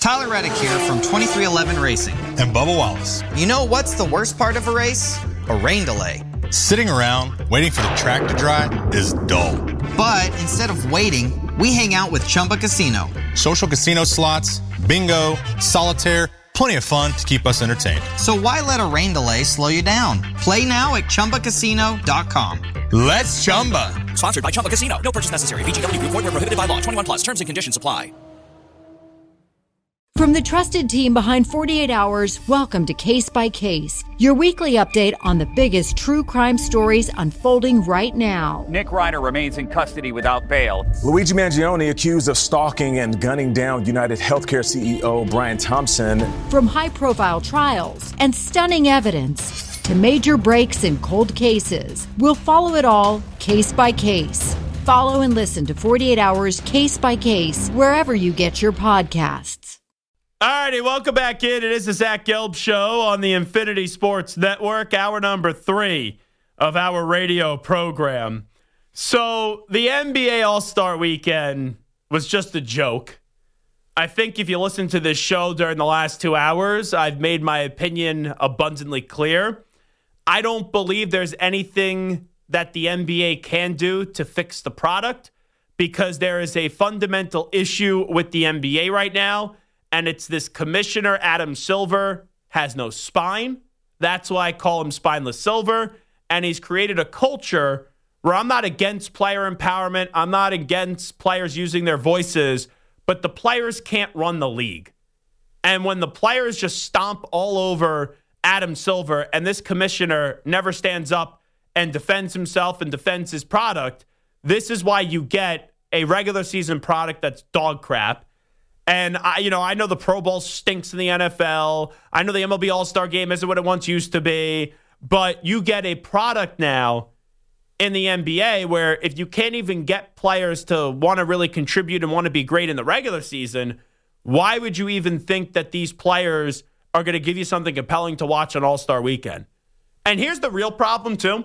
Tyler Reddick here from 2311 Racing. And Bubba Wallace. You know what's the worst part of a race? A rain delay. Sitting around waiting for the track to dry is dull. But instead of waiting, we hang out with Chumba Casino. Social casino slots, bingo, solitaire, plenty of fun to keep us entertained. So why let a rain delay slow you down? Play now at ChumbaCasino.com. Let's Chumba. Sponsored by Chumba Casino. No purchase necessary. VGW Group. Void where prohibited by law. 21 plus. Terms and conditions apply. From the trusted team behind 48 Hours, welcome to Case by Case, your weekly update on the biggest true crime stories unfolding right now. Nick Ryder remains in custody without bail. Luigi Mangione accused of stalking and gunning down United Healthcare CEO Brian Thompson. From high-profile trials and stunning evidence to major breaks in cold cases, we'll follow it all case by case. Follow and listen to 48 Hours Case by Case wherever you get your podcasts. All righty, welcome back in. It is the Zach Gelb Show on the Infinity Sports Network, hour number 3 of our radio program. So the NBA All-Star Weekend was just a joke. I think if you listen to this show during the last 2 hours, I've made my opinion abundantly clear. I don't believe there's anything that the NBA can do to fix the product because there is a fundamental issue with the NBA right now. And it's this commissioner, Adam Silver, has no spine. That's why I call him Spineless Silver. And he's created a culture where I'm not against player empowerment. I'm not against players using their voices. But the players can't run the league. And when the players just stomp all over Adam Silver and this commissioner never stands up and defends himself and defends his product, this is why you get a regular season product that's dog crap. And I know the Pro Bowl stinks in the NFL. I know the MLB All-Star Game isn't what it once used to be. But you get a product now in the NBA where if you can't even get players to want to really contribute and want to be great in the regular season, why would you even think that these players are going to give you something compelling to watch on All-Star Weekend? And here's the real problem, too.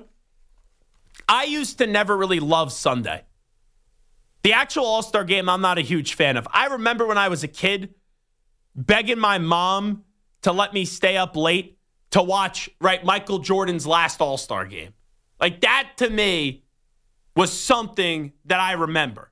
I used to never really love Sunday. The actual All-Star Game, I'm not a huge fan of. I remember when I was a kid begging my mom to let me stay up late to watch, Michael Jordan's last All-Star Game. Like, that, to me, was something that I remember.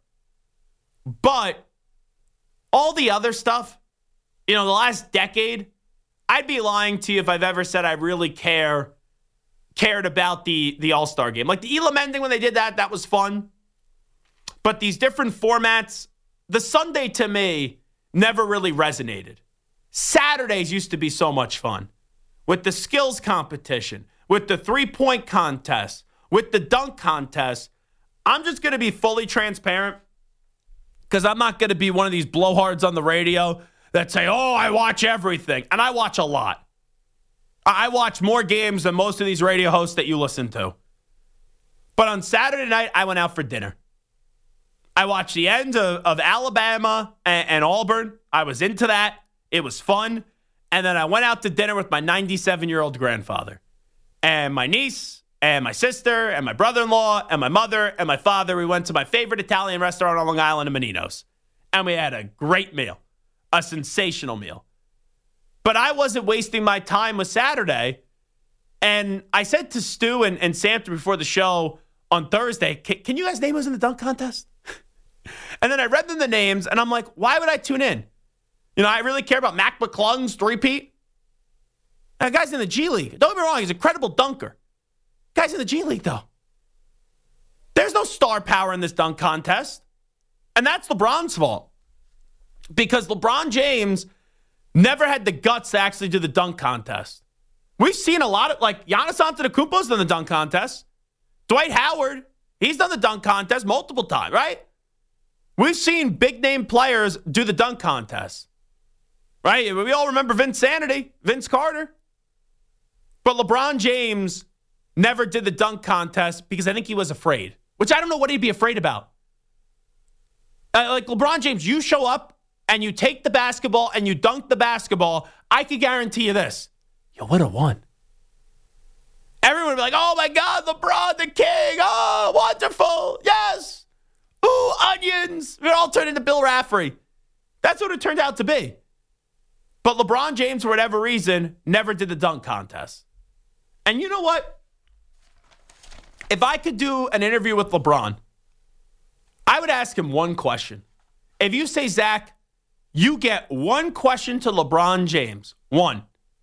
But all the other stuff, the last decade, I'd be lying to you if I've ever said I really cared about the All-Star Game. Like, the Elam ending, when they did that was fun. But these different formats, the Sunday to me never really resonated. Saturdays used to be so much fun. With the skills competition, with the three-point contest, with the dunk contest. I'm just going to be fully transparent because I'm not going to be one of these blowhards on the radio that say, I watch everything. And I watch a lot. I watch more games than most of these radio hosts that you listen to. But on Saturday night, I went out for dinner. I watched the end of Alabama and Auburn. I was into that. It was fun. And then I went out to dinner with my 97-year-old grandfather and my niece and my sister and my brother-in-law and my mother and my father. We went to my favorite Italian restaurant on Long Island in Menino's. And we had a great meal, a sensational meal. But I wasn't wasting my time with Saturday. And I said to Stu and Samson before the show on Thursday, can you guys name us in the dunk contest? And then I read them the names, and I'm like, why would I tune in? I really care about Mac McClung's three-peat. That guy's in the G League. Don't get me wrong, he's a credible dunker. Guy's in the G League, though. There's no star power in this dunk contest. And that's LeBron's fault. Because LeBron James never had the guts to actually do the dunk contest. We've seen a lot of, Giannis Antetokounmpo's done the dunk contest. Dwight Howard, he's done the dunk contest multiple times, right? We've seen big-name players do the dunk contest, right? We all remember Vince Carter. But LeBron James never did the dunk contest because I think he was afraid, which I don't know what he'd be afraid about. LeBron James, you show up and you take the basketball and you dunk the basketball, I could guarantee you this. You would have won. Everyone would be like, oh, my God, LeBron, the king. Oh, wonderful. Yes. Ooh, onions. It all turned into Bill Raftery. That's what it turned out to be. But LeBron James, for whatever reason, never did the dunk contest. And you know what? If I could do an interview with LeBron, I would ask him one question. If you say, Zach, you get one question to LeBron James, one.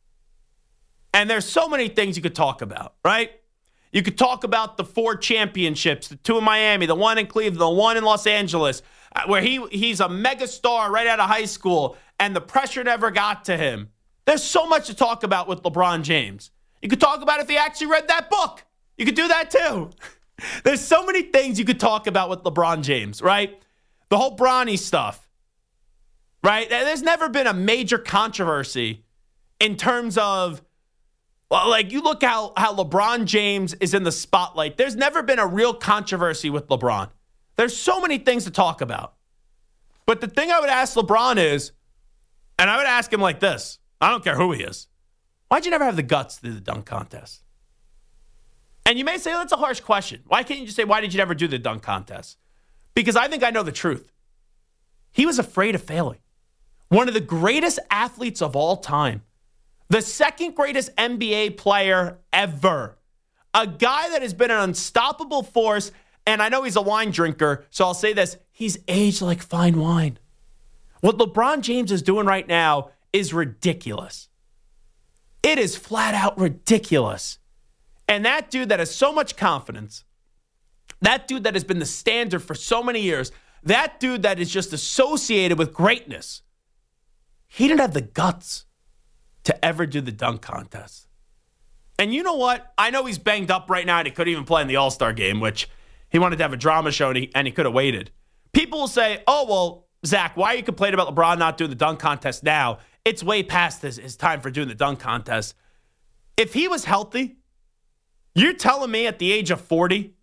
And there's so many things you could talk about, right? You could talk about the 4 championships, the 2 in Miami, the 1 in Cleveland, the 1 in Los Angeles, where he's a mega star right out of high school, and the pressure never got to him. There's so much to talk about with LeBron James. You could talk about if he actually read that book. You could do that too. There's so many things you could talk about with LeBron James, right? The whole Bronny stuff, right? There's never been a major controversy in terms of, well, like, you look how LeBron James is in the spotlight. There's never been a real controversy with LeBron. There's so many things to talk about. But the thing I would ask LeBron is, and I would ask him like this, I don't care who he is, why'd you never have the guts to do the dunk contest? And you may say, that's a harsh question. Why can't you just say, why did you never do the dunk contest? Because I think I know the truth. He was afraid of failing. One of the greatest athletes of all time. The second greatest NBA player ever. A guy that has been an unstoppable force. And I know he's a wine drinker, so I'll say this. He's aged like fine wine. What LeBron James is doing right now is ridiculous. It is flat out ridiculous. And that dude that has so much confidence, that dude that has been the standard for so many years, that dude that is just associated with greatness, he didn't have the guts to ever do the dunk contest. And you know what? I know he's banged up right now and he couldn't even play in the All-Star game, which he wanted to have a drama show and he could have waited. People will say, oh, well, Zach, why are you complaining about LeBron not doing the dunk contest now? It's way past his time for doing the dunk contest. If he was healthy, you're telling me at the age of 40,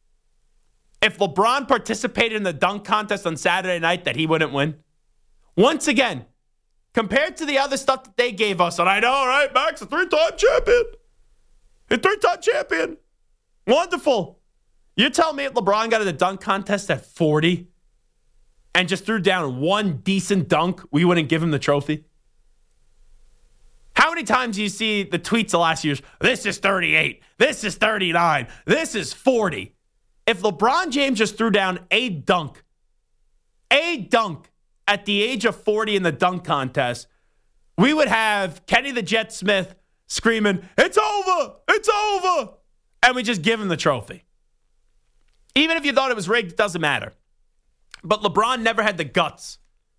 if LeBron participated in the dunk contest on Saturday night, that he wouldn't win? Once again, compared to the other stuff that they gave us, and I know, right, Max, a 3-time champion. A 3-time champion. Wonderful. You're telling me if LeBron got in the dunk contest at 40 and just threw down one decent dunk, we wouldn't give him the trophy? How many times do you see the tweets the last years? This is 38. This is 39. This is 40. If LeBron James just threw down a dunk at the age of 40 in the dunk contest, we would have Kenny the Jet Smith screaming, it's over, it's over. And we just give him the trophy. Even if you thought it was rigged, it doesn't matter. But LeBron never had the guts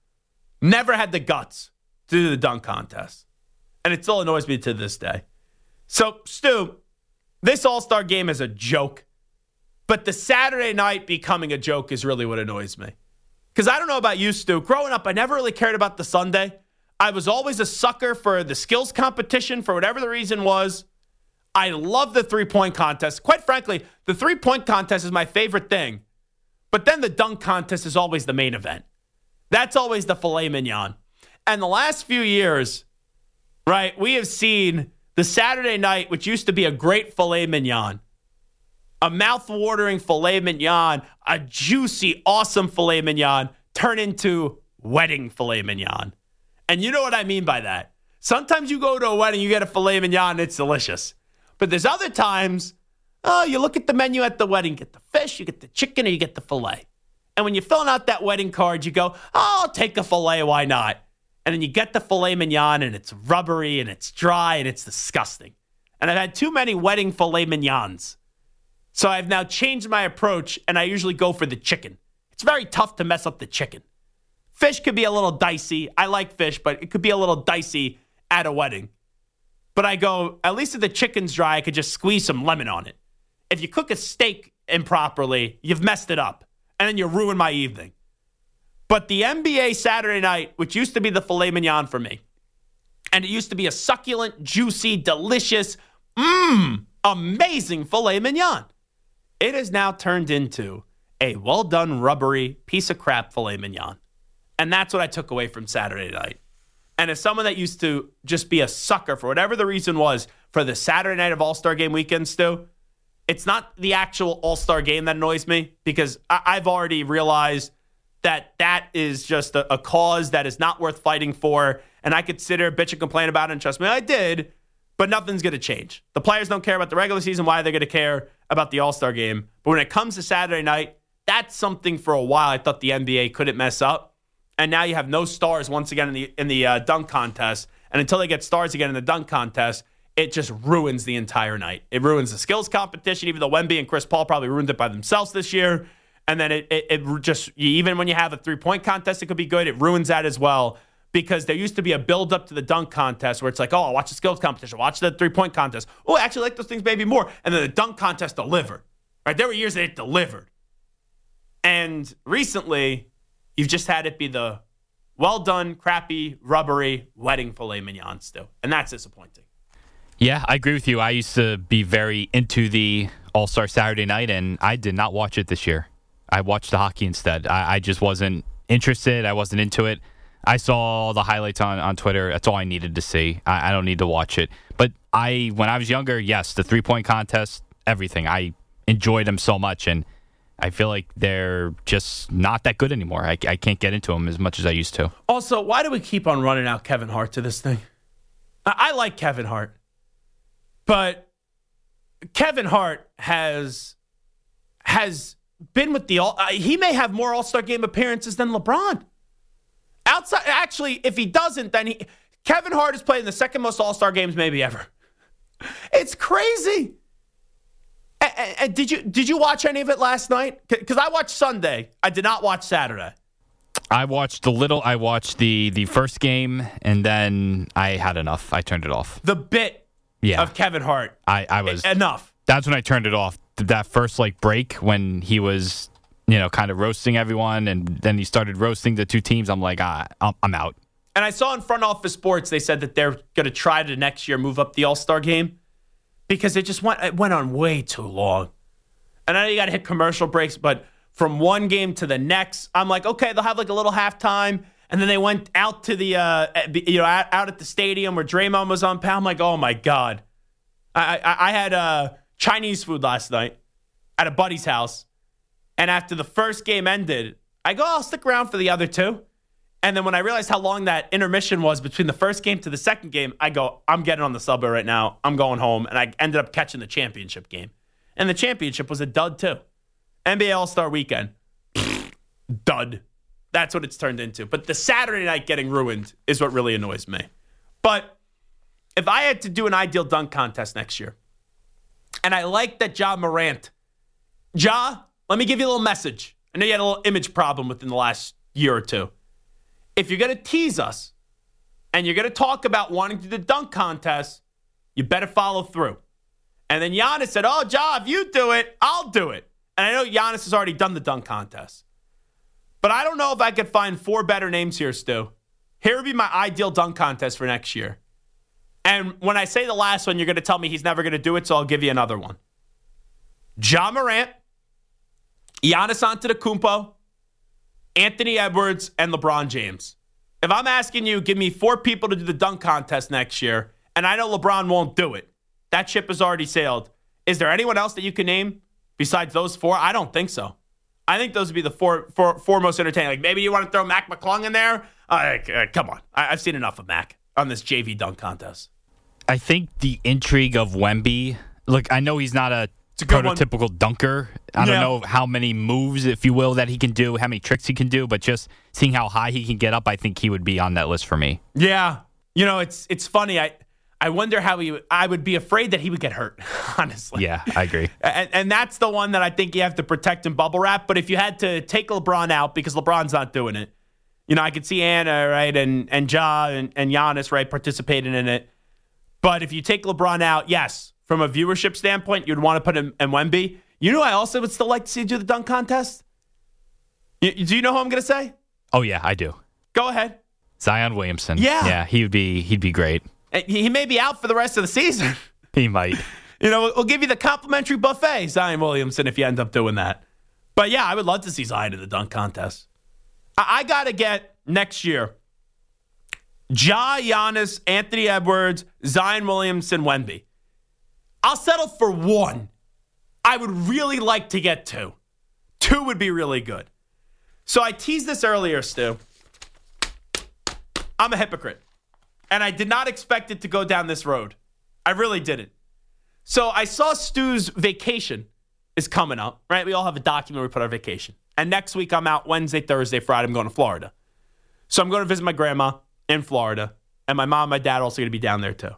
to do the dunk contest. And it still annoys me to this day. So, Stu, this All-Star game is a joke. But the Saturday night becoming a joke is really what annoys me. Because I don't know about you, Stu. Growing up, I never really cared about the Sunday. I was always a sucker for the skills competition for whatever the reason was. I love the three-point contest. Quite frankly, the three-point contest is my favorite thing. But then the dunk contest is always the main event. That's always the filet mignon. And the last few years, right, we have seen the Saturday night, which used to be a great filet mignon, a mouth-watering filet mignon, a juicy, awesome filet mignon, turn into wedding filet mignon. And you know what I mean by that. Sometimes you go to a wedding, you get a filet mignon, and it's delicious. But there's other times, you look at the menu at the wedding, you get the fish, you get the chicken, or you get the filet. And when you're filling out that wedding card, you go, I'll take a filet, why not? And then you get the filet mignon, and it's rubbery, and it's dry, and it's disgusting. And I've had too many wedding filet mignons. So I've now changed my approach, and I usually go for the chicken. It's very tough to mess up the chicken. Fish could be a little dicey. I like fish, but it could be a little dicey at a wedding. But I go, at least if the chicken's dry, I could just squeeze some lemon on it. If you cook a steak improperly, you've messed it up, and then you ruin my evening. But the NBA Saturday night, which used to be the filet mignon for me, and it used to be a succulent, juicy, delicious, amazing filet mignon, it has now turned into a well-done, rubbery piece of crap filet mignon. And that's what I took away from Saturday night. And as someone that used to just be a sucker for whatever the reason was for the Saturday night of All-Star Game weekend, Stu, it's not the actual All-Star Game that annoys me, because I've already realized that is just a cause that is not worth fighting for. and I could sit here, bitch, and complain about it, and trust me, I did, but nothing's going to change. The players don't care about the regular season. Why are they going to care about the All-Star game? But when it comes to Saturday night, that's something for a while I thought the NBA couldn't mess up. And now you have no stars once again in the dunk contest. And until they get stars again in the dunk contest, it just ruins the entire night. It ruins the skills competition, even though Wemby and Chris Paul probably ruined it by themselves this year. And then it just, even when you have a three-point contest, it could be good. It ruins that as well, because there used to be a build-up to the dunk contest where it's like, oh, watch the skills competition, watch the three-point contest. Oh, I actually like those things maybe more. And then the dunk contest delivered. Right? There were years that it delivered. And recently, you've just had it be the well-done, crappy, rubbery wedding filet mignon still. And that's disappointing. Yeah, I agree with you. I used to be very into the All-Star Saturday night, and I did not watch it this year. I watched the hockey instead. I just wasn't interested. I wasn't into it. I saw the highlights on Twitter. That's all I needed to see. I don't need to watch it. But when I was younger, yes, the three-point contest, everything. I enjoyed them so much, and I feel like they're just not that good anymore. I can't get into them as much as I used to. Also, why do we keep on running out Kevin Hart to this thing? I like Kevin Hart, but Kevin Hart has been with he may have more All-Star Game appearances than LeBron. Actually, if he doesn't, then Kevin Hart is playing the second most All-Star games maybe ever. It's crazy. And did you watch any of it last night? Because I watched Sunday. I did not watch Saturday. I watched the first game, and then I had enough. I turned it off. The bit of Kevin Hart. I was enough. That's when I turned it off. That first break when he was kind of roasting everyone, and then he started roasting the two teams. I'm like, I'm out. And I saw in Front Office Sports they said that they're going to try to next year move up the All-Star game, because it went on way too long. And I know you got to hit commercial breaks, but from one game to the next, I'm like, okay, they'll have a little halftime, and then they went out to the out at the stadium where Draymond was on. I'm like, oh my god, I had Chinese food last night at a buddy's house, and after the first game ended, I go, I'll stick around for the other two. And then when I realized how long that intermission was between the first game to the second game, I go, I'm getting on the subway right now. I'm going home. And I ended up catching the championship game. And the championship was a dud, too. NBA All-Star Weekend. Dud. That's what it's turned into. But the Saturday night getting ruined is what really annoys me. But if I had to do an ideal dunk contest next year, and I like that Ja Morant. Ja, let me give you a little message. I know you had a little image problem within the last year or two. If you're going to tease us and you're going to talk about wanting to do the dunk contest, you better follow through. And then Giannis said, oh, Ja, if you do it, I'll do it. And I know Giannis has already done the dunk contest. But I don't know if I could find four better names here, Stu. Here would be my ideal dunk contest for next year. And when I say the last one, you're going to tell me he's never going to do it, so I'll give you another one. Ja Morant, Giannis Antetokounmpo, Anthony Edwards, and LeBron James. If I'm asking you, give me four people to do the dunk contest next year, and I know LeBron won't do it. That ship has already sailed. Is there anyone else that you can name besides those four? I don't think so. I think those would be the four most entertaining. Maybe you want to throw Mac McClung in there? Come on. I've seen enough of Mac on this JV dunk contest. I think the intrigue of Wemby, look, I know he's not a prototypical dunker. I don't know how many moves, if you will, that he can do, how many tricks he can do, but just seeing how high he can get up, I think he would be on that list for me. Yeah. It's funny. I wonder how I would be afraid that he would get hurt, honestly. Yeah, I agree. And that's the one that I think you have to protect and bubble wrap. But if you had to take LeBron out, because LeBron's not doing it, I could see Anna, right, and Ja and Giannis, right, participating in it. But if you take LeBron out, yes, from a viewership standpoint, you'd want to put him in Wemby. You know, I also would still like to see you do the dunk contest. Do you know who I'm going to say? Oh yeah, I do. Go ahead. Zion Williamson. Yeah, he'd be great. He may be out for the rest of the season. He might. We'll give you the complimentary buffet, Zion Williamson, if you end up doing that. But yeah, I would love to see Zion in the dunk contest. I got to get next year Ja, Giannis, Anthony Edwards, Zion Williamson, Wemby. I'll settle for one. I would really like to get two. Two would be really good. So I teased this earlier, Stu. I'm a hypocrite. And I did not expect it to go down this road. I really didn't. So I saw Stu's vacation is coming up, right? We all have a document where we put our vacation. And next week I'm out Wednesday, Thursday, Friday. I'm going to Florida. So I'm going to visit my grandma in Florida. And my mom and my dad are also going to be down there too.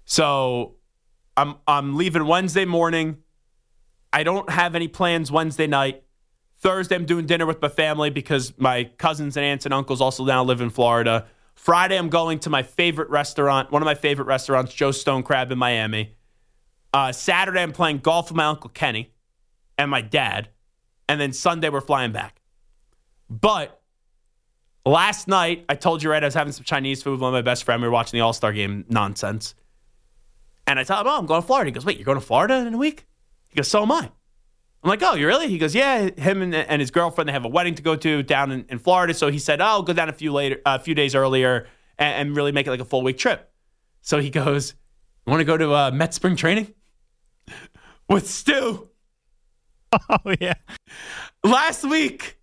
So I'm leaving Wednesday morning. I don't have any plans Wednesday night. Thursday, I'm doing dinner with my family because my cousins and aunts and uncles also now live in Florida. Friday, I'm going to my favorite restaurant, one of my favorite restaurants, Joe Stone Crab in Miami. Saturday, I'm playing golf with my Uncle Kenny and my dad. And then Sunday, we're flying back. But last night, I told you, right, I was having some Chinese food with one of my best friends. We were watching the All-Star game nonsense. And I tell him, I'm going to Florida. He goes, wait, you're going to Florida in a week? He goes, so am I. I'm like, oh, you really? He goes, yeah, him and his girlfriend, they have a wedding to go to down in Florida. So he said, oh, I'll go down a few days earlier and really make it like a full week trip. So he goes, you want to go to Met spring training with Stu? Oh, yeah. Last week.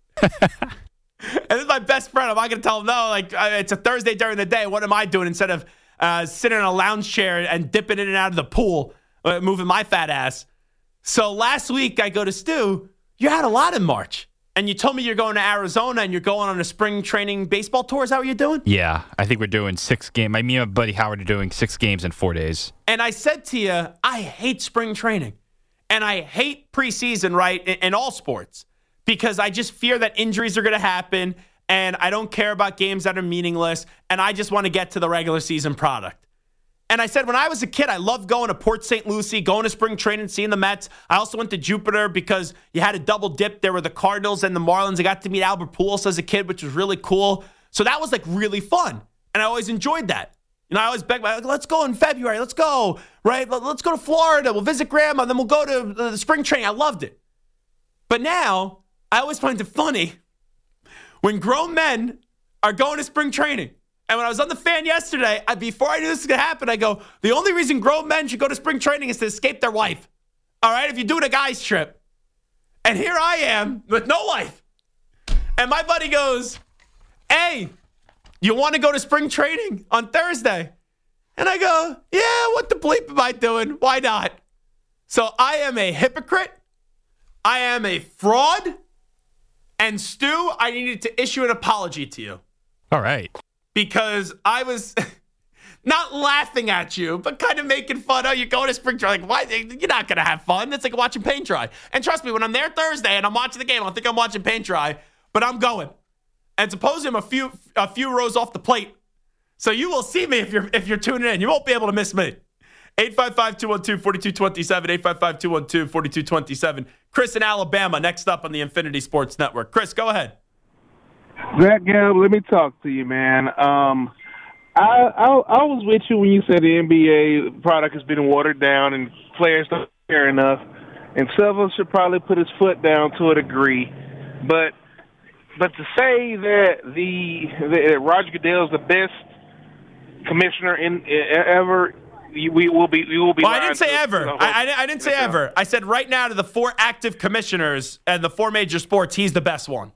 And this is my best friend. I'm not going to tell him, no, like it's a Thursday during the day. What am I doing instead of sitting in a lounge chair and dipping in and out of the pool, moving my fat ass? So last week I go to Stu, you had a lot in March. And you told me you're going to Arizona and you're going on a spring training baseball tour. Is that what you're doing? Yeah, I think we're doing 6 games. Me and my buddy Howard are doing 6 games in 4 days. And I said to you, I hate spring training. And I hate preseason, right, in all sports. Because I just fear that injuries are going to happen. And I don't care about games that are meaningless. And I just want to get to the regular season product. And I said, when I was a kid, I loved going to Port St. Lucie, going to spring training, seeing the Mets. I also went to Jupiter because you had a double dip. There were the Cardinals and the Marlins. I got to meet Albert Pujols as a kid, which was really cool. So that was like really fun. And I always enjoyed that. You know, I always begged, let's go in February. Let's go, right? Let's go to Florida. We'll visit Grandma. Then we'll go to the spring training. I loved it. But now I always find it funny when grown men are going to spring training. And when I was on the Fan yesterday, before I knew this was going to happen, I go, the only reason grown men should go to spring training is to escape their wife. All right? If you're doing a guy's trip. And here I am with no wife. And my buddy goes, hey, you want to go to spring training on Thursday? And I go, yeah, what the bleep am I doing? Why not? So I am a hypocrite. I am a fraud. And Stu, I needed to issue an apology to you. All right. Because I was not laughing at you, but kind of making fun. Oh, you're going to spring training. Like, why? You're not going to have fun. It's like watching paint dry. And trust me, when I'm there Thursday and I'm watching the game, I think I'm watching paint dry, but I'm going. And supposedly I'm a few rows off the plate. So you will see me if you're tuning in. You won't be able to miss me. 855-212-4227, 855-212-4227. Chris in Alabama, next up on the Infinity Sports Network. Chris, go ahead. Zach Gelb, let me talk to you, man. I was with you when you said the NBA product has been watered down and players don't care enough. And Silver should probably put his foot down to a degree. But to say that Roger Goodell is the best commissioner ever, we will be. Well, I didn't say ever. I didn't say ever. I said right now to the 4 active commissioners and the 4 major sports, he's the best one.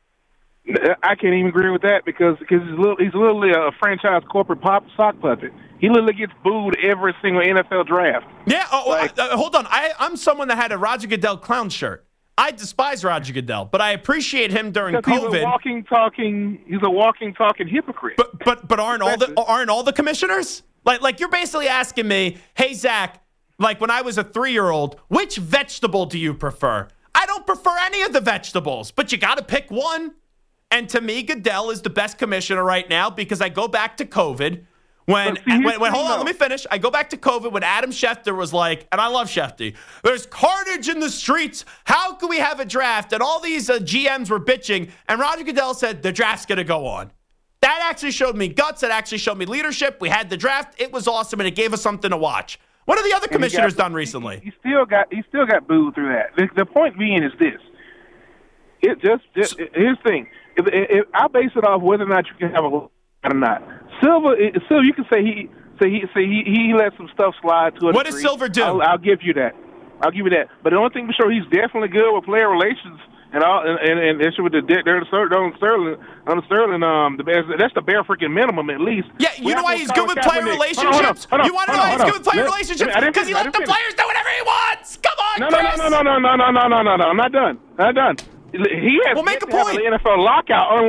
I can't even agree with that because he's literally a franchise corporate sock puppet. He literally gets booed every single NFL draft. Yeah. Hold on. I'm someone that had a Roger Goodell clown shirt. I despise Roger Goodell, but I appreciate him during COVID. He's a walking, talking hypocrite. But aren't all the commissioners? Like you're basically asking me, hey Zach, like when I was a 3-year-old, which vegetable do you prefer? I don't prefer any of the vegetables, but you got to pick one. And to me, Goodell is the best commissioner right now because I go back to COVID when hold on, let me finish. I go back to COVID when Adam Schefter was like, and I love Schefter, there's carnage in the streets. How can we have a draft? And all these GMs were bitching. And Roger Goodell said, the draft's going to go on. That actually showed me guts. That actually showed me leadership. We had the draft. It was awesome, and it gave us something to watch. What have the other commissioners done recently? He still got booed through that. The point being is this. Here's the thing. If I base it off whether or not you can have a or not. Silver, you can say he let some stuff slide to a What degree. does Silver do? I'll give you that. But the only thing for sure, he's definitely good with player relations and issue with the Sterling, that's the bare freaking minimum at least. Yeah, you know why he's good with player relationships? You want to know why he's good with player relationships? Because he let the players do whatever he wants. Come on, Chris. No. I'm not done. He has make a point. The NFL lockout,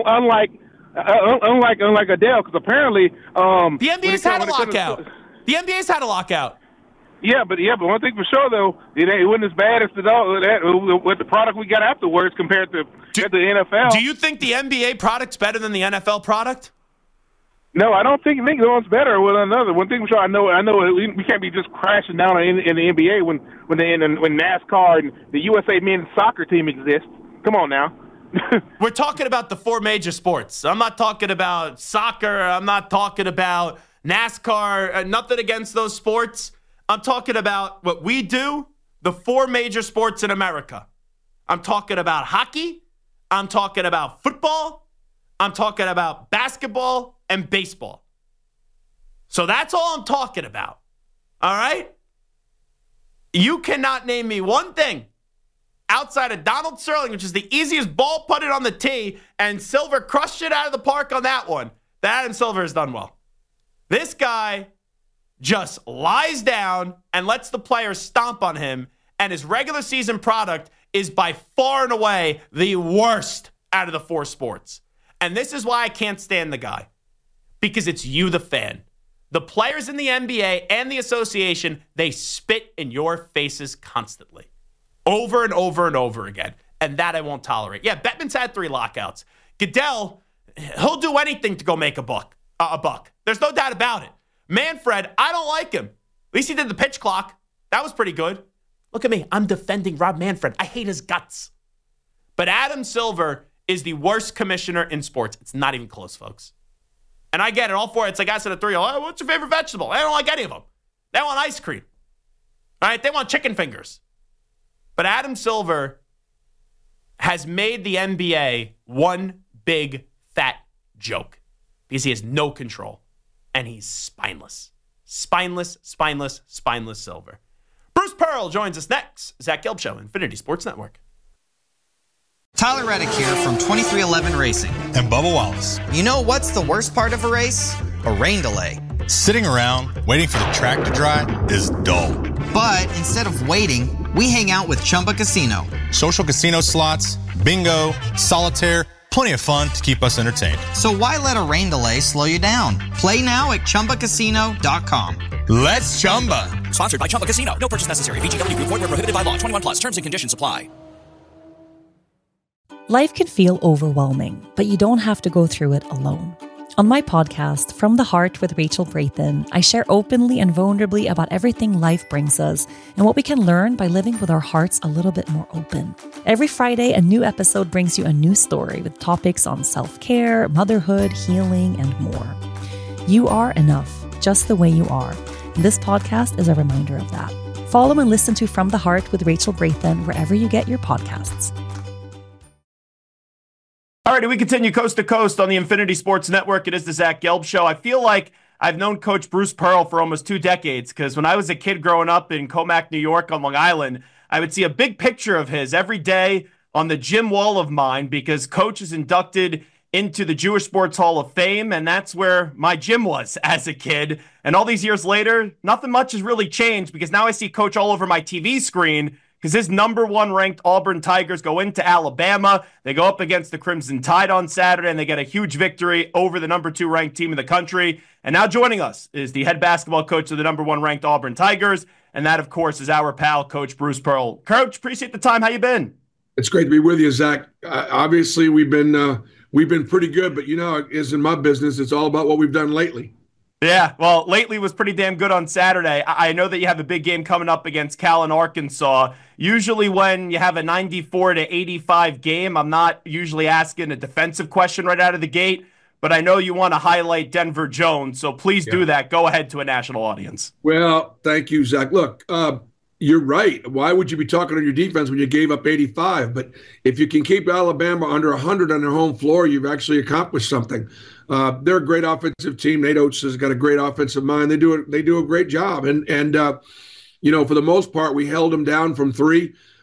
unlike Adele, because apparently the NBA's had a lockout. The NBA's had a lockout. Yeah, but one thing for sure though, it wasn't as bad as with the product we got afterwards compared to the NFL. Do you think the NBA product's better than the NFL product? No, I don't think one's better with another. One thing for sure, I know we can't be just crashing down in the NBA when NASCAR and the USA men's soccer team exists. Come on now. We're talking about the four major sports. I'm not talking about soccer. I'm not talking about NASCAR. Nothing against those sports. I'm talking about what we do, the four major sports in America. I'm talking about hockey. I'm talking about football. I'm talking about basketball and baseball. So that's all I'm talking about. All right? You cannot name me one thing outside of Donald Sterling, which is the easiest ball putted on the tee, and Silver crushed it out of the park on that one, that Adam Silver has done well. This guy just lies down and lets the players stomp on him, and his regular season product is by far and away the worst out of the four sports. And this is why I can't stand the guy, because it's you, the fan. The players in the NBA and the association, they spit in your faces constantly, over and over and over again, and that I won't tolerate. Yeah, Bettman's had 3 lockouts. Goodell, he'll do anything to go make a buck. There's no doubt about it. Manfred, I don't like him. At least he did the pitch clock. That was pretty good. Look at me. I'm defending Rob Manfred. I hate his guts. But Adam Silver is the worst commissioner in sports. It's not even close, folks. And I get it. All 4. It's like I said at 3. Oh, what's your favorite vegetable? I don't like any of them. They want ice cream. All right? They want chicken fingers. But Adam Silver has made the NBA one big fat joke because he has no control. And he's spineless. Spineless Silver. Bruce Pearl joins us next. Zach Gelb Show, Infinity Sports Network. Tyler Reddick here from 2311 Racing. And Bubba Wallace. You know what's the worst part of a race? A rain delay. Sitting around waiting for the track to dry is dull. But instead of waiting, we hang out with Chumba Casino. Social casino slots, bingo, solitaire, plenty of fun to keep us entertained. So why let a rain delay slow you down? Play now at ChumbaCasino.com. Let's Chumba. Sponsored by Chumba Casino. No purchase necessary. VGW Group. Void where prohibited by law. 21 plus. Terms and conditions apply. Life can feel overwhelming, but you don't have to go through it alone. On my podcast, From the Heart with Rachel Brathen, I share openly and vulnerably about everything life brings us and what we can learn by living with our hearts a little bit more open. Every Friday, a new episode brings you a new story with topics on self-care, motherhood, healing, and more. You are enough, just the way you are. And this podcast is a reminder of that. Follow and listen to From the Heart with Rachel Brathen wherever you get your podcasts. All right, we continue coast to coast on the Infinity Sports Network. It is the Zach Gelb Show. I feel like I've known Coach Bruce Pearl for almost 2 decades because when I was a kid growing up in Comac, New York on Long Island, I would see a big picture of his every day on the gym wall of mine because Coach is inducted into the Jewish Sports Hall of Fame, and that's where my gym was as a kid. And all these years later, nothing much has really changed because now I see Coach all over my TV screen because his number 1 ranked Auburn Tigers go into Alabama. They go up against the Crimson Tide on Saturday, and they get a huge victory over the number 2 ranked team in the country. And now joining us is the head basketball coach of the number 1 ranked Auburn Tigers, and that, of course, is our pal, Coach Bruce Pearl. Coach, appreciate the time. How you been? It's great to be with you, Zach. Obviously, we've been pretty good, but as in my business, it's all about what we've done lately. Yeah, well, lately was pretty damn good on Saturday. I know that you have a big game coming up against Cal and Arkansas. Usually when you have a 94-85 game, I'm not usually asking a defensive question right out of the gate, but I know you want to highlight Denver Jones, so please do that. Go ahead to a national audience. Well, thank you, Zach. Look, you're right. Why would you be talking on your defense when you gave up 85? But if you can keep Alabama under 100 on their home floor, you've actually accomplished something. They're a great offensive team. Nate Oates has got a great offensive mind. They do a great job. And for the most part, we held them down from 3.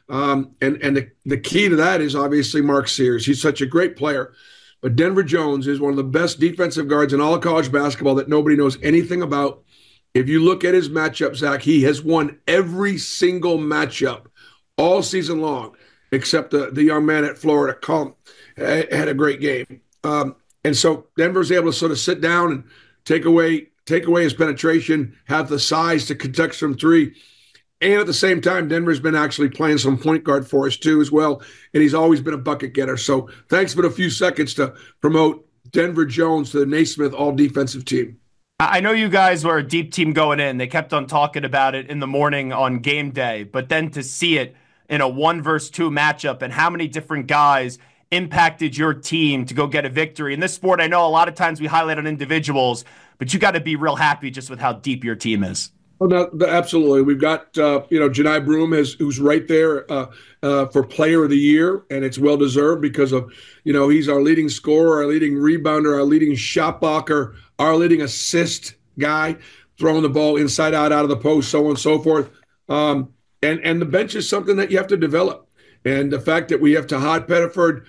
And the key to that is obviously Mark Sears. He's such a great player. But Denver Jones is one of the best defensive guards in all of college basketball that nobody knows anything about. If you look at his matchup, Zach, he has won every single matchup all season long, except the young man at Florida, Colm, had a great game. And so Denver's able to sort of sit down and take away his penetration, have the size to contest from three. And at the same time, Denver's been actually playing some point guard for us too as well. And he's always been a bucket getter. So thanks for a few seconds to promote Denver Jones to the Naismith all-defensive team. I know you guys were a deep team going in. They kept on talking about it in the morning on game day. But then to see it in a 1-versus-2 matchup and how many different guys impacted your team to go get a victory. In this sport, I know a lot of times we highlight on individuals, but you got to be real happy just with how deep your team is. Oh, no, absolutely. We've got, Johni Broome who's right there for Player of the Year, and it's well-deserved because of, he's our leading scorer, our leading rebounder, our leading shot blocker, our leading assist guy, throwing the ball inside out of the post, so on and so forth. And the bench is something that you have to develop. And the fact that we have Tahad Pettiford,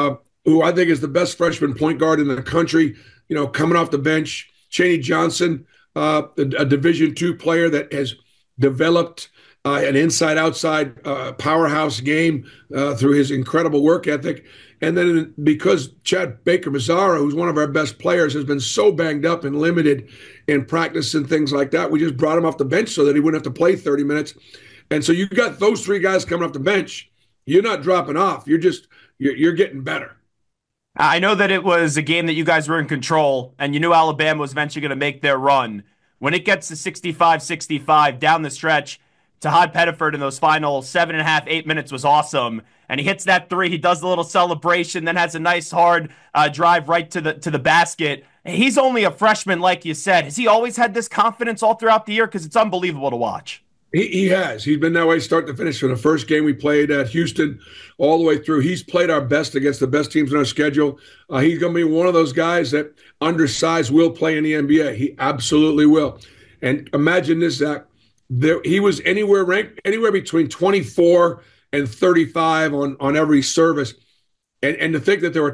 who I think is the best freshman point guard in the country, coming off the bench, Chaney Johnson, a Division II player that has developed an inside-outside powerhouse game through his incredible work ethic. And then because Chad Baker-Mazara, who's one of our best players, has been so banged up and limited in practice and things like that, we just brought him off the bench so that he wouldn't have to play 30 minutes. And so you got those three guys coming off the bench. You're not dropping off. You're getting better. I know that it was a game that you guys were in control, and you knew Alabama was eventually going to make their run. When it gets to 65-65 down the stretch, Tahad Pettiford in those final 7.5, 8 minutes was awesome. And he hits that three. He does the little celebration, then has a nice hard drive right to the basket. He's only a freshman, like you said. Has he always had this confidence all throughout the year? Because it's unbelievable to watch. He has. He's been that way start to finish. From the first game we played at Houston all the way through, he's played our best against the best teams in our schedule. He's going to be one of those guys that undersized will play in the NBA. He absolutely will. And imagine this, Zach. He was ranked anywhere between 24 and 35 on every service. And to think that there were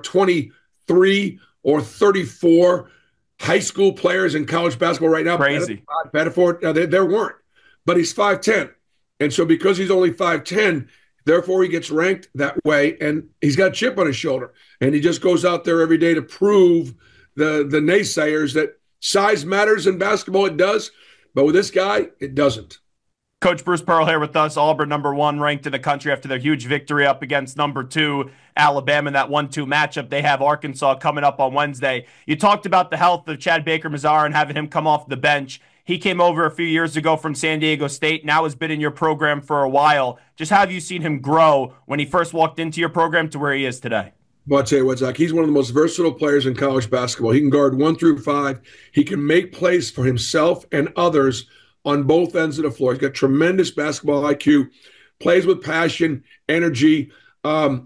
23 or 34 high school players in college basketball right now. Crazy. Pettiford, there weren't. But he's 5'10". And so because he's only 5'10", therefore he gets ranked that way, and he's got a chip on his shoulder. And he just goes out there every day to prove the naysayers that size matters in basketball. It does. But with this guy, it doesn't. Coach Bruce Pearl here with us. Auburn #1 ranked in the country after their huge victory up against #2 Alabama in that 1-2 matchup. They have Arkansas coming up on Wednesday. You talked about the health of Chad Baker-Mazara and having him come off the bench. He came over a few years ago from San Diego State, now has been in your program for a while. Just how have you seen him grow when he first walked into your program to where he is today? Well, I'll tell you what, Zach, he's one of the most versatile players in college basketball. He can guard 1 through 5. He can make plays for himself and others on both ends of the floor. He's got tremendous basketball IQ, plays with passion, energy. I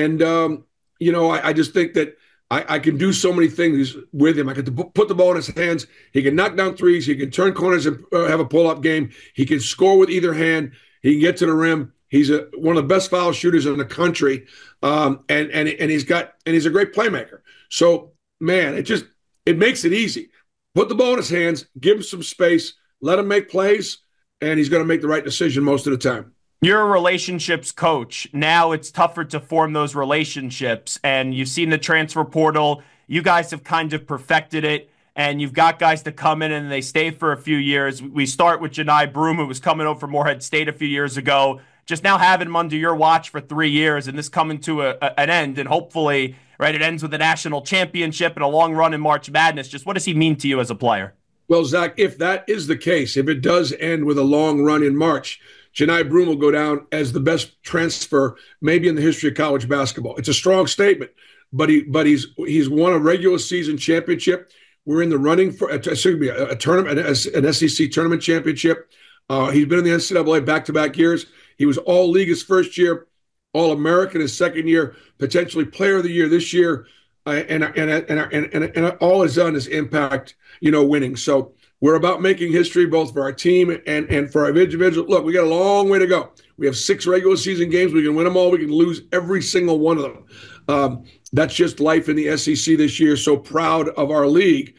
just think that I can do so many things with him. I can put the ball in his hands. He can knock down threes. He can turn corners and have a pull-up game. He can score with either hand. He can get to the rim. He's one of the best foul shooters in the country, and he's a great playmaker. So, man, it makes it easy. Put the ball in his hands. Give him some space. Let him make plays, and he's going to make the right decision most of the time. You're a relationships coach. Now it's tougher to form those relationships, and you've seen the transfer portal. You guys have kind of perfected it, and you've got guys to come in and they stay for a few years. We start with Johni Broome, who was coming over from Morehead State a few years ago. Just now having him under your watch for 3 years, and this coming to an end, and hopefully, right, it ends with a national championship and a long run in March Madness. Just what does he mean to you as a player? Well, Zach, if that is the case, if it does end with a long run in March, Johni Broome will go down as the best transfer maybe in the history of college basketball. It's a strong statement, but he's won a regular season championship. We're in the running for a tournament, an SEC tournament championship. He's been in the NCAA back-to-back years. He was All-League his first year, All-American his second year, potentially Player of the Year this year, and all he's done is impact, winning. So We're about making history both for our team and for our individual. Look, we got a long way to go. We have 6 regular season games. We can win them all. We can lose every single one of them. That's just life in the SEC this year. So proud of our league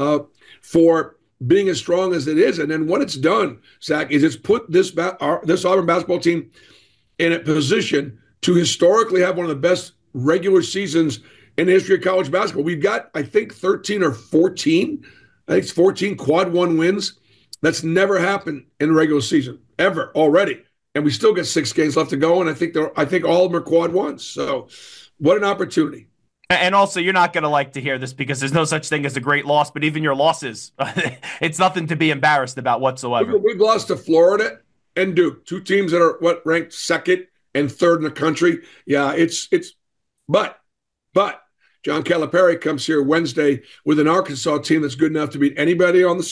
for being as strong as it is. And then what it's done, Zach, is it's put this Auburn basketball team in a position to historically have one of the best regular seasons in the history of college basketball. We've got, I think, 13 or 14. I think it's 14 quad 1 wins. That's never happened in the regular season, ever, already. And we still got 6 games left to go, and I think all of them are quad 1s. So what an opportunity. And also, you're not going to like to hear this because there's no such thing as a great loss, but even your losses, it's nothing to be embarrassed about whatsoever. We've lost to Florida and Duke, 2 teams that are ranked 2nd and 3rd in the country. Yeah, but John Calipari comes here Wednesday with an Arkansas team that's good enough to beat anybody on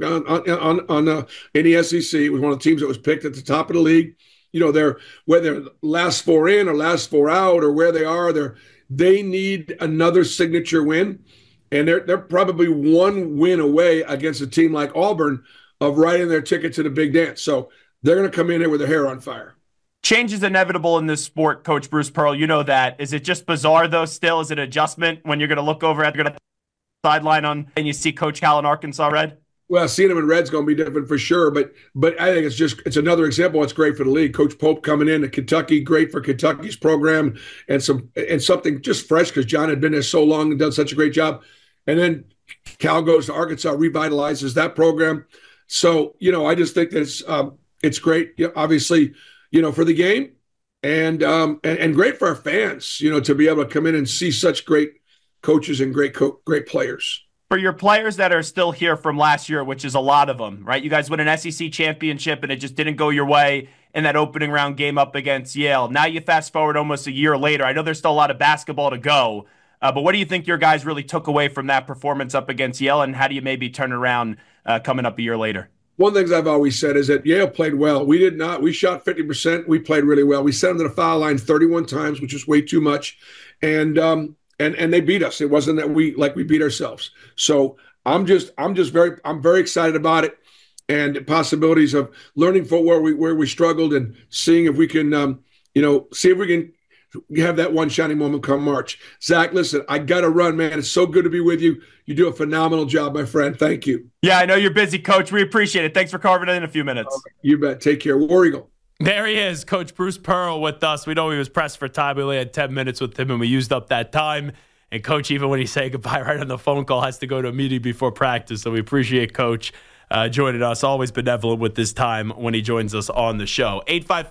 the in the SEC. It was one of the teams that was picked at the top of the league. You know, whether last 4 in or last 4 out or where they are, they need another signature win, and they're probably 1 win away against a team like Auburn of writing their ticket to the big dance. So they're going to come in there with their hair on fire. Change is inevitable in this sport, Coach Bruce Pearl. You know that. Is it just bizarre, though, still? Is it an adjustment when you're going to look over at the sideline and you see Coach Cal in Arkansas red? Well, seeing him in red's going to be different for sure, but I think it's another example. It's great for the league. Coach Pope coming in to Kentucky, great for Kentucky's program, and something just fresh because John had been there so long and done such a great job. And then Cal goes to Arkansas, revitalizes that program. So, you know, I just think that it's great. You know, obviously, you know, for the game and great for our fans, you know, to be able to come in and see such great coaches and great players. For your players that are still here from last year, which is a lot of them, right? You guys win an SEC championship and it just didn't go your way in that opening round game up against Yale. Now you fast forward almost a year later. I know there's still a lot of basketball to go, but what do you think your guys really took away from that performance up against Yale, and how do you maybe turn around coming up a year later? One of the things I've always said is that Yale played well. We did not. We shot 50%. We played really well. We sent them to the foul line 31 times, which is way too much. And they beat us. It wasn't that we beat ourselves. So I'm very excited about it, and the possibilities of learning from where we struggled and seeing if we can, see if we can have that one shining moment come March. Zach, listen, I got to run, man. It's so good to be with you. You do a phenomenal job, my friend. Thank you. Yeah, I know you're busy, Coach. We appreciate it. Thanks for carving it in a few minutes. Okay, you bet. Take care. War Eagle. There he is, Coach Bruce Pearl with us. We know he was pressed for time. We only had 10 minutes with him, and we used up that time. And Coach, even when he say goodbye right on the phone call, has to go to a meeting before practice. So we appreciate Coach joining us. Always benevolent with his time when he joins us on the show.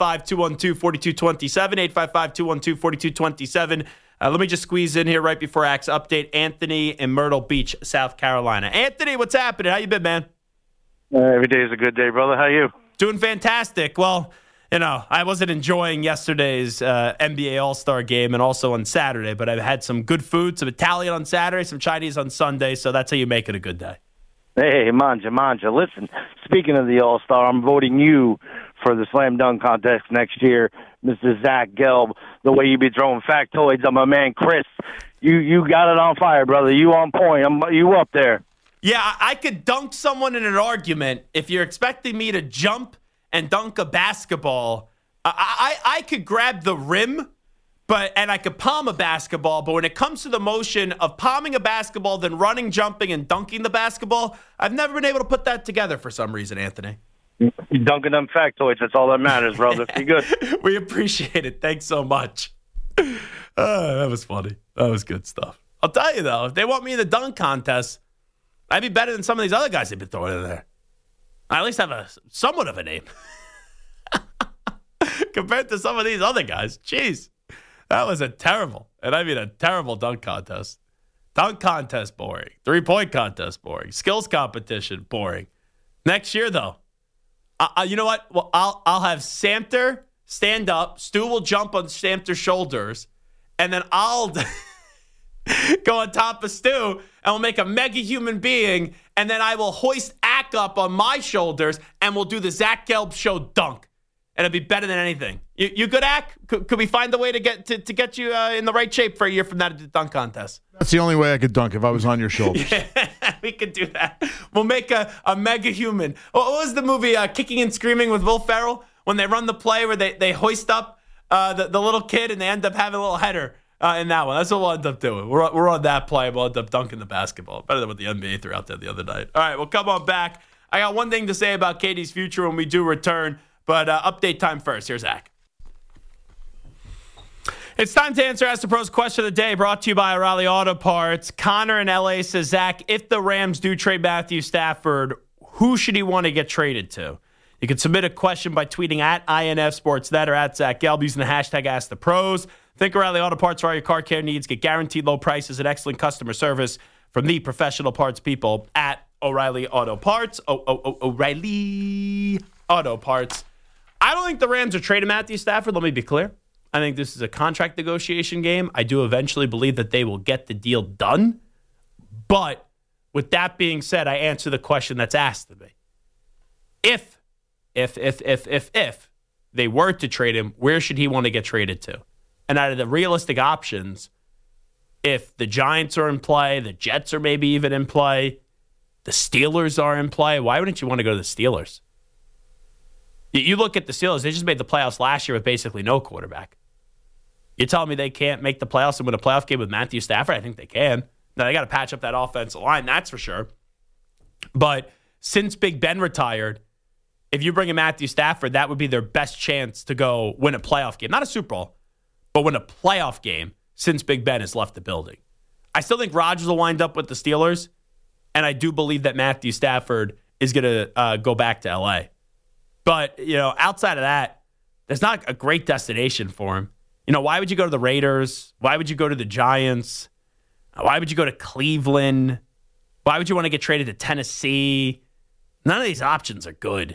855-212-4227, 855-212-4227. Let me just squeeze in here right before Axe update. Anthony in Myrtle Beach, South Carolina. Anthony, what's happening? How you been, man? Every day is a good day, brother. How you? Doing fantastic. Well, you know, I wasn't enjoying yesterday's NBA All-Star game and also on Saturday, but I've had some good food, some Italian on Saturday, some Chinese on Sunday, so that's how you make it a good day. Hey, manja. Listen, speaking of the All-Star, I'm voting you for the Slam Dunk Contest next year, Mr. Zach Gelb. The way you be throwing factoids on my man Chris, you got it on fire, brother. You on point. You up there. Yeah, I could dunk someone in an argument. If you're expecting me to jump and dunk a basketball, I could grab the rim, and I could palm a basketball, but when it comes to the motion of palming a basketball, then running, jumping, and dunking the basketball, I've never been able to put that together for some reason, Anthony. You're dunking them factoids. That's all that matters, brother. Be good. We appreciate it. Thanks so much. That was funny. That was good stuff. I'll tell you, though, if they want me in the dunk contest, I'd be better than some of these other guys they've been throwing in there. I at least have somewhat of a name compared to some of these other guys. Jeez, that was a terrible dunk contest. Dunk contest, boring. 3-point contest, boring. Skills competition, boring. Next year, though, you know what? Well, I'll have Samter stand up. Stu will jump on Samter's shoulders, and then I'll go on top of Stu, and we'll make a mega human being, and then I will hoist Ack up on my shoulders, and we'll do the Zach Gelb Show dunk. And it'll be better than anything You good, Ack? Could we find a way to get you in the right shape for a year from now to do the dunk contest? That's the only way I could dunk if I was on your shoulders. We could do that. We'll make a mega human. What was the movie Kicking and Screaming with Will Ferrell? When they run the play where they hoist up the little kid and they end up having a little header in that one. That's what we'll end up doing. We're on that play. We'll end up dunking the basketball. Better than what the NBA threw out there the other night. All right, well, come on back. I got one thing to say about KD's future when we do return, but update time first. Here's Zach. It's time to answer Ask the Pros question of the day, brought to you by O'Reilly Auto Parts. Connor in LA says, Zach, if the Rams do trade Matthew Stafford, who should he want to get traded to? You can submit a question by tweeting at INFSportsNet or at Zach Gelb using the hashtag #AskThePros. Think O'Reilly Auto Parts for all your car care needs. Get guaranteed low prices and excellent customer service from the professional parts people at O'Reilly Auto Parts. O'Reilly Auto Parts. I don't think the Rams are trading Matthew Stafford. Let me be clear. I think this is a contract negotiation game. I do eventually believe that they will get the deal done. But with that being said, I answer the question that's asked of me. If they were to trade him, where should he want to get traded to? And out of the realistic options, if the Giants are in play, the Jets are maybe even in play, the Steelers are in play, why wouldn't you want to go to the Steelers? You look at the Steelers, they just made the playoffs last year with basically no quarterback. You're telling me they can't make the playoffs and win a playoff game with Matthew Stafford? I think they can. Now, they got to patch up that offensive line, that's for sure. But since Big Ben retired, if you bring in Matthew Stafford, that would be their best chance to go win a playoff game. Not a Super Bowl, but win a playoff game since Big Ben has left the building. I still think Rodgers will wind up with the Steelers, and I do believe that Matthew Stafford is going to go back to L.A. But, outside of that, there's not a great destination for him. Why would you go to the Raiders? Why would you go to the Giants? Why would you go to Cleveland? Why would you want to get traded to Tennessee? None of these options are good.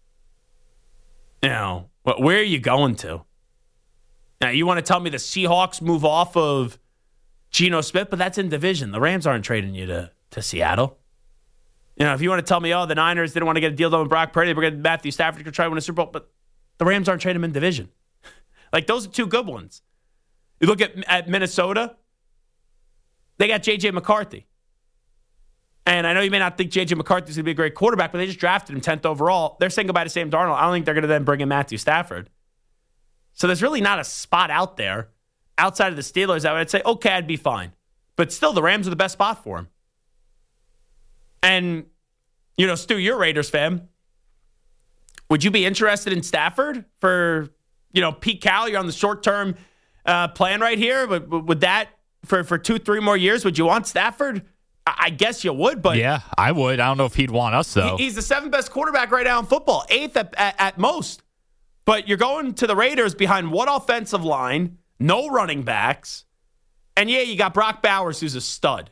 Where are you going to? Now, you want to tell me the Seahawks move off of Geno Smith, but that's in division. The Rams aren't trading you to Seattle. If you want to tell me, the Niners didn't want to get a deal done with Brock Purdy, we're going to Matthew Stafford to try to win a Super Bowl, but the Rams aren't trading him in division. Those are two good ones. You look at Minnesota, they got J.J. McCarthy. And I know you may not think J.J. McCarthy's going to be a great quarterback, but they just drafted him 10th overall. They're saying goodbye to Sam Darnold. I don't think they're going to then bring in Matthew Stafford. So there's really not a spot out there outside of the Steelers that would say, okay, I'd be fine. But still, the Rams are the best spot for him. And, Stu, you're a Raiders fan. Would you be interested in Stafford for, Pete Carroll? You're on the short-term plan right here. But would that, for 2-3 more years, would you want Stafford? I guess you would, but... Yeah, I would. I don't know if he'd want us, though. He's the 7th best quarterback right now in football, 8th at most. But you're going to the Raiders behind what offensive line, no running backs, and you got Brock Bowers, who's a stud.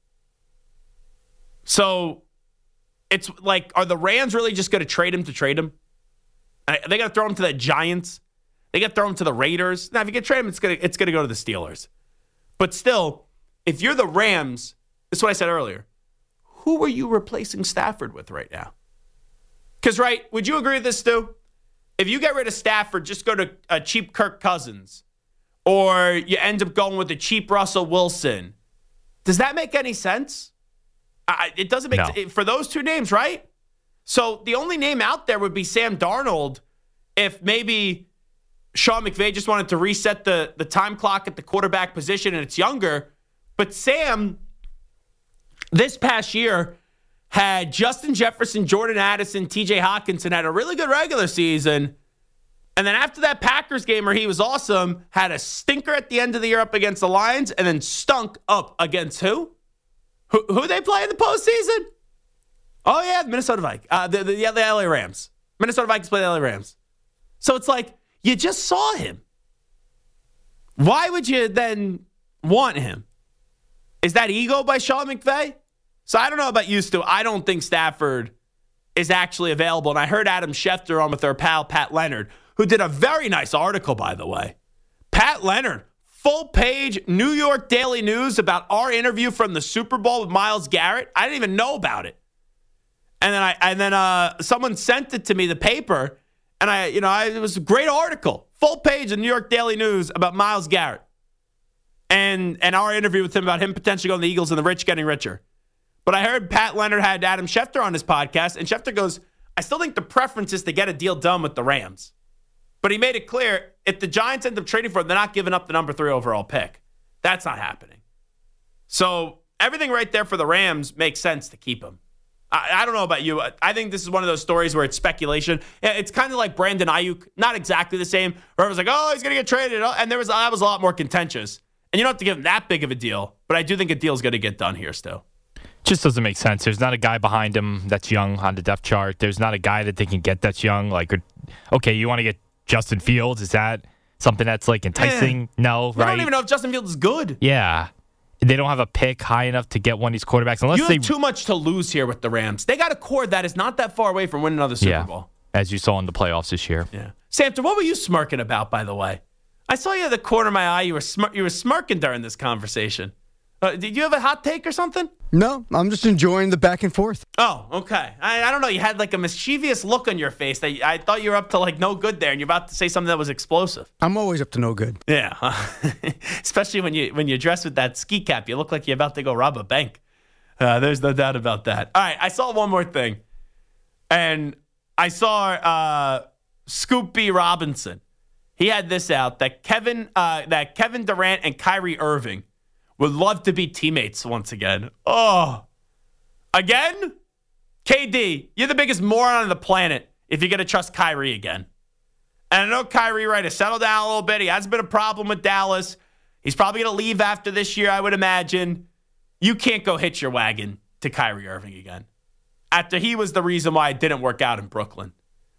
So it's like, are the Rams really just going to trade him to trade him? Are they going to throw him to the Giants? They got to throw him to the Raiders? Now, if you get trade him, it's going to go to the Steelers. But still, if you're the Rams... This is what I said earlier. Who are you replacing Stafford with right now? Because, would you agree with this, Stu? If you get rid of Stafford, just go to a cheap Kirk Cousins, or you end up going with a cheap Russell Wilson. Does that make any sense? It doesn't make for those two names, right? So the only name out there would be Sam Darnold if maybe Sean McVay just wanted to reset the time clock at the quarterback position and it's younger. But Sam... this past year had Justin Jefferson, Jordan Addison, TJ Hawkinson had a really good regular season. And then after that Packers game where he was awesome, had a stinker at the end of the year up against the Lions and then stunk up against who? Who they play in the postseason? Oh, yeah, the Minnesota Vikings. The LA Rams. Minnesota Vikings play the LA Rams. So it's like, you just saw him. Why would you then want him? Is that ego by Sean McVay? So I don't know about you, Stu. I don't think Stafford is actually available. And I heard Adam Schefter on with our pal Pat Leonard, who did a very nice article, by the way. Pat Leonard, full page New York Daily News about our interview from the Super Bowl with Myles Garrett. I didn't even know about it. And then someone sent it to me, the paper, And it was a great article, full page of New York Daily News about Myles Garrett and our interview with him about him potentially going to the Eagles and the rich getting richer. But I heard Pat Leonard had Adam Schefter on his podcast, and Schefter goes, I still think the preference is to get a deal done with the Rams. But he made it clear, if the Giants end up trading for him, they're not giving up the number 3 overall pick. That's not happening. So everything right there for the Rams makes sense to keep him. I don't know about you. I think this is one of those stories where it's speculation. It's kind of like Brandon Ayuk, not exactly the same, where it was like, oh, he's going to get traded. And that was a lot more contentious. And you don't have to give him that big of a deal, but I do think a deal's going to get done here still. Just doesn't make sense. There's not a guy behind him that's young on the depth chart. There's not a guy that they can get that's young. Like, okay, you want to get Justin Fields? Is that something that's like enticing? No, right? I don't even know if Justin Fields is good. Yeah. They don't have a pick high enough to get one of these quarterbacks. Unless you have too much to lose here with the Rams. They got a core that is not that far away from winning another Super Bowl. As you saw in the playoffs this year. Yeah. Samter, what were you smirking about, by the way? I saw you at the corner of my eye. You were smirking during this conversation. Did you have a hot take or something? No, I'm just enjoying the back and forth. Oh, okay. I don't know. You had like a mischievous look on your face that I thought you were up to like no good there, and you're about to say something that was explosive. I'm always up to no good. Yeah, especially when you dress with that ski cap, you look like you're about to go rob a bank. There's no doubt about that. All right, I saw one more thing, and I saw Scoop B. Robinson. He had this out that Kevin Durant and Kyrie Irving would love to be teammates once again. Oh, again? KD, you're the biggest moron on the planet if you're going to trust Kyrie again. And I know Kyrie, right, has settled down a little bit. He has been a problem with Dallas. He's probably going to leave after this year, I would imagine. You can't go hitch your wagon to Kyrie Irving again. After he was the reason why it didn't work out in Brooklyn.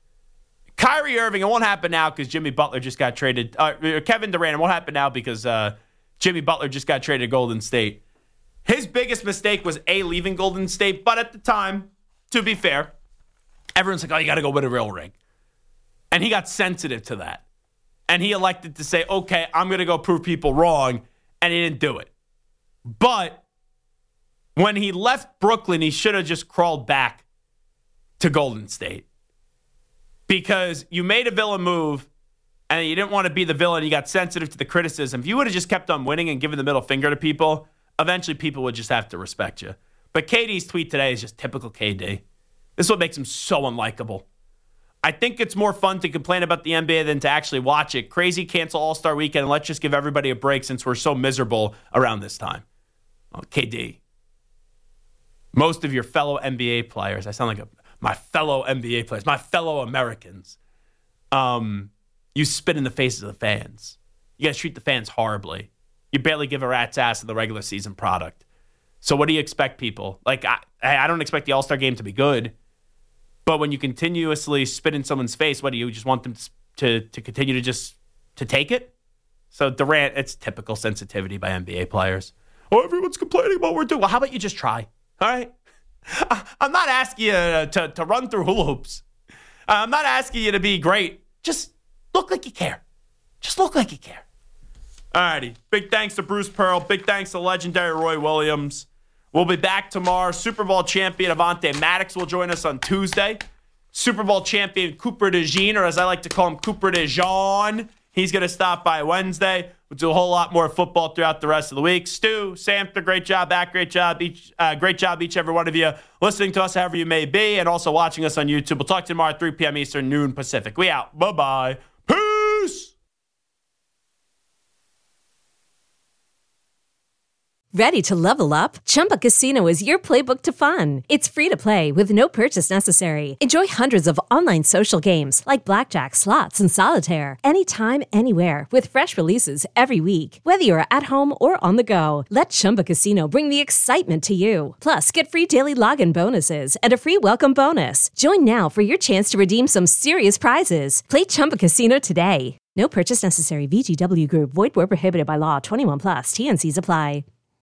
Kyrie Irving, it won't happen now because Jimmy Butler just got traded. Kevin Durant, it won't happen now because Jimmy Butler just got traded to Golden State. His biggest mistake was leaving Golden State, but at the time, to be fair, everyone's like, oh, you got to go win a real ring. And he got sensitive to that. And he elected to say, okay, I'm going to go prove people wrong, and he didn't do it. But when he left Brooklyn, he should have just crawled back to Golden State. Because you made a villain move, and you didn't want to be the villain. You got sensitive to the criticism. If you would have just kept on winning and given the middle finger to people, eventually people would just have to respect you. But KD's tweet today is just typical KD. This is what makes him so unlikable. I think it's more fun to complain about the NBA than to actually watch it. Crazy cancel All-Star Weekend, and let's just give everybody a break since we're so miserable around this time. Oh, KD. Most of your fellow NBA players, I sound like my fellow NBA players, my fellow Americans, you spit in the faces of the fans. You guys treat the fans horribly. You barely give a rat's ass to the regular season product. So what do you expect, people? Like, I don't expect the All-Star game to be good, but when you continuously spit in someone's face, what do you just want them to continue to take it? So Durant, it's typical sensitivity by NBA players. Oh, everyone's complaining about what we're doing. Well, how about you just try? All right? I'm not asking you to run through hula hoops. I'm not asking you to be great. Just look like you care. Just look like you care. All righty. Big thanks to Bruce Pearl. Big thanks to legendary Roy Williams. We'll be back tomorrow. Super Bowl champion Avante Maddox will join us on Tuesday. Super Bowl champion Cooper DeJean, or as I like to call him, Cooper DeJean. He's going to stop by Wednesday. We'll do a whole lot more football throughout the rest of the week. Stu, Samter, great job back. Great job each every one of you listening to us however you may be and also watching us on YouTube. We'll talk to you tomorrow at 3 p.m. Eastern, noon Pacific. We out. Bye-bye. Peace! Ready to level up? Chumba Casino is your playbook to fun. It's free to play with no purchase necessary. Enjoy hundreds of online social games like blackjack, slots, and solitaire anytime, anywhere with fresh releases every week. Whether you're at home or on the go, let Chumba Casino bring the excitement to you. Plus, get free daily login bonuses and a free welcome bonus. Join now for your chance to redeem some serious prizes. Play Chumba Casino today. No purchase necessary. VGW Group. Void where prohibited by law. 21 plus. T&Cs apply.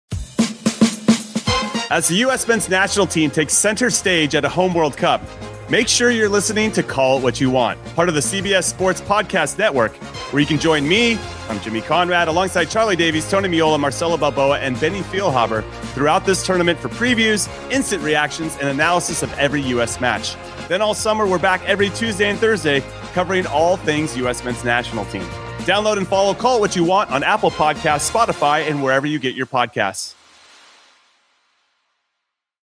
As the U.S. men's national team takes center stage at a home World Cup, make sure you're listening to Call It What You Want, part of the CBS Sports Podcast Network, where you can join me, I'm Jimmy Conrad, alongside Charlie Davies, Tony Miola, Marcelo Balboa, and Benny Feilhaber throughout this tournament for previews, instant reactions, and analysis of every U.S. match. Then all summer, we're back every Tuesday and Thursday covering all things U.S. men's national team. Download and follow Call It What You Want on Apple Podcasts, Spotify, and wherever you get your podcasts.